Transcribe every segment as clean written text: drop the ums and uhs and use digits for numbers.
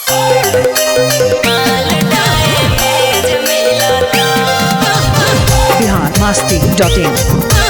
biharmasti.in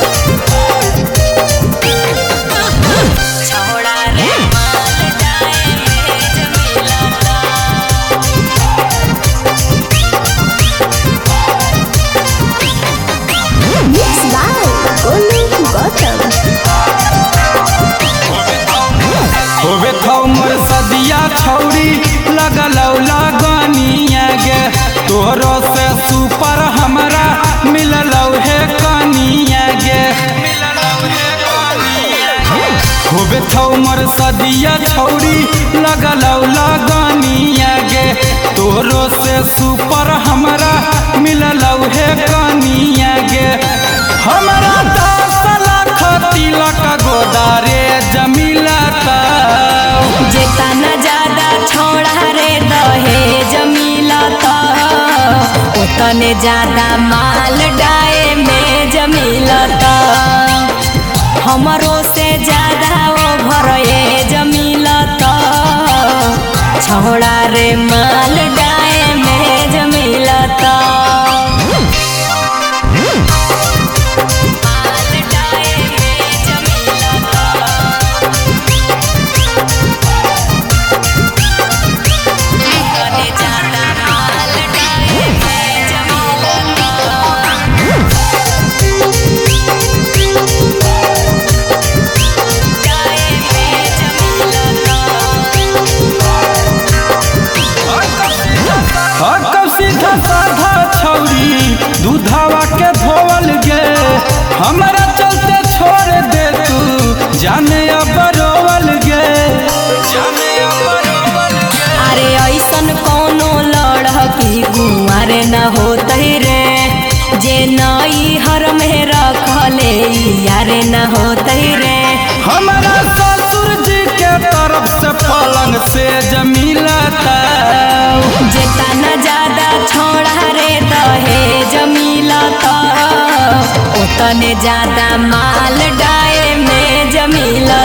होवे थौ मोर सदिया छौरी लगलौ लगनिया गे तोरो से सुपर हमरा मिललौ हे कनिया गे होवे थौ मोर सदिया छौरी लगलौ लगनिया गे तोरो से सुपर हमरा मिललौ हे कनिया गे हमरा 10 लाख तिलक गोदारे जमीला जेतना ज्यादा छोड़ा रे दहे जमीला उतने ज्यादा माल डाए में जमीला हमरो से ज्यादा वो भरे जमीला छोड़ा रे माल डाए में जमीला सीधा साधा छौरी दूधावा के धोवल गे हमरा चलते छोड़ दे तू जाने अब रोवल गे अरे ऐसन कोनो लड़की कुंवारे न होते रे जे नई हर में रखले यारे न होते रे हमारा ससुर जी के तरफ से पलंग से जमीलता जेतना ज्यादा छोड़ा रे दहे जमीला उतने ज्यादा माल डाए में जमीला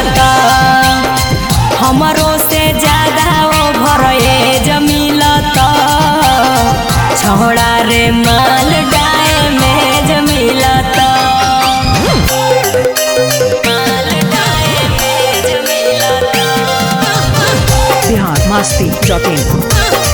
हमरो से ज्यादा वो भरे जमीला छोड़ा रे माल डाए में जमीला biharmasti.in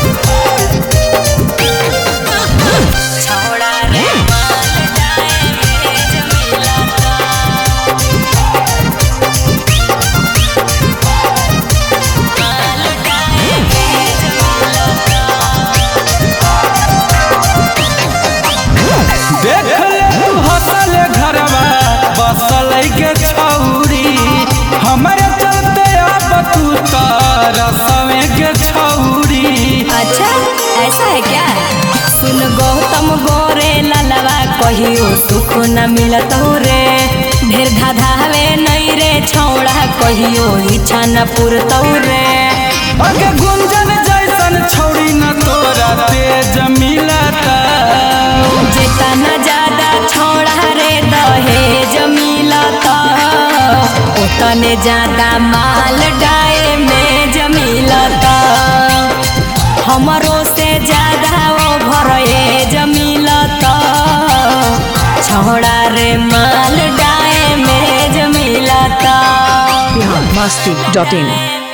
देख ले तू हसल घरवा बसल के छौरी हमारे चलते अब तू तरसवे के छौरी। अच्छा ऐसा है क्या? सुन गौतम गोरे ललवा कहियो सुख न मिलत रे ढेर धाधावे नहीं रे छौड़ा कहियो इच्छा न पुरत रे अगे गुंजन जैसन छौड़ी न तोरा तेज मिलता जितना ज्यादा छोड़ा रे दहेज मिलता उतने ज्यादा माल डाए में जमीलता हमरो से ज्यादा वो भरे जमीलता छोड़ा रे माल डाए में जमीलता biharmasti.in